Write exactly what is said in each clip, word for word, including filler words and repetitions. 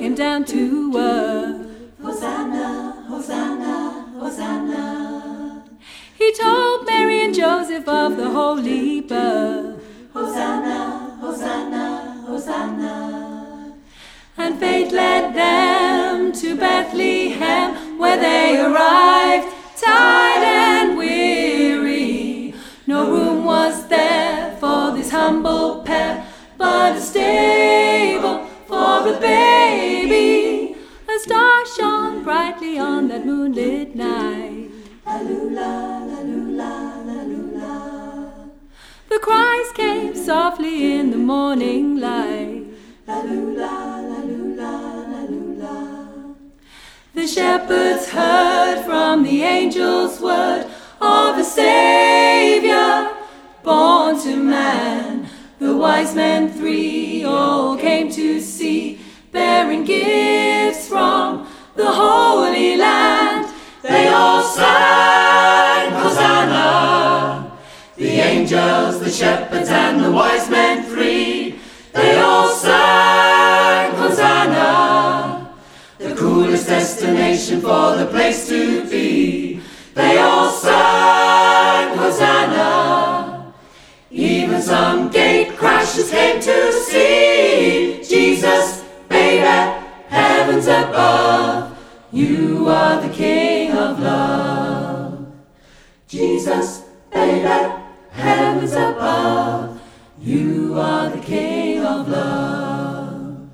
came down to earth. Hosanna, Hosanna, Hosanna. He told Mary and Joseph of the holy birth. Hosanna, Hosanna, Hosanna. And fate led them to Bethlehem, where they arrived, tired and weary. No room was there for this humble pair, but a stable for a baby. A star shone brightly on that moonlit night. La-lula, la-lula, la-lula. The cries came softly in the morning light. La-lula, la-lula, la-lula. The shepherds heard from the angel's word of a Savior born to man. The wise men three all came to see, bearing gifts from the Holy Land. They all sang Hosanna. The angels, the shepherds, and the wise men three. They all sang Hosanna. The coolest destination for the place to be. They all sang Hosanna. Even some gate crashers came to see Jesus, baby, heavens above. You are the King of love. Jesus, baby, heavens above. You are the King of love.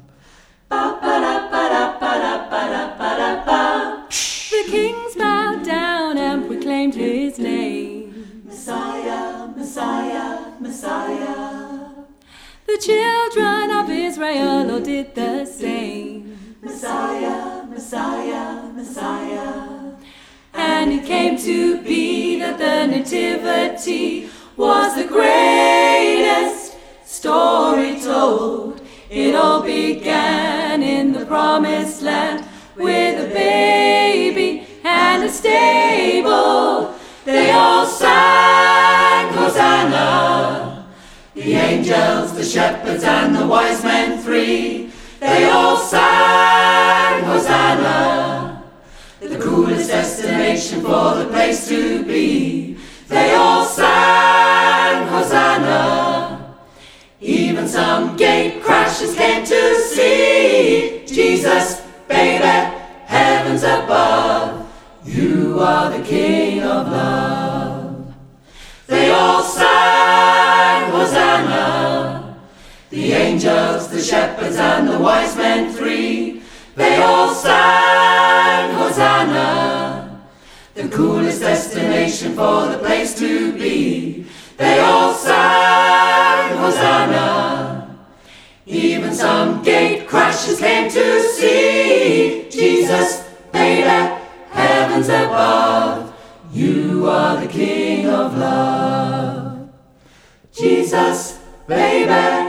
Ba-ba-da-ba-da-ba-da-ba-da-ba-da-ba. The kings bowed down and proclaimed his name. Messiah, Messiah, Messiah. The children of Israel all did the same. Messiah, Messiah, Messiah. And it came to be that the nativity was the greatest story told. It all began in the promised land with a baby and a stable. They all sang Hosanna. The angels, the shepherds, and the wise men three. They all sang Hosanna. The coolest destination for the place to be. They all sang Hosanna. Even some gate crashers came to see Jesus, baby, heavens above. You are the King of love. They all sang Hosanna. The angels, the shepherds, and the wise men three. They all sang Hosanna. The coolest destination for the place to be. They all sang Hosanna. Even some gate crashers came to see Jesus, baby, heavens above. You are the King of love. Jesus, baby,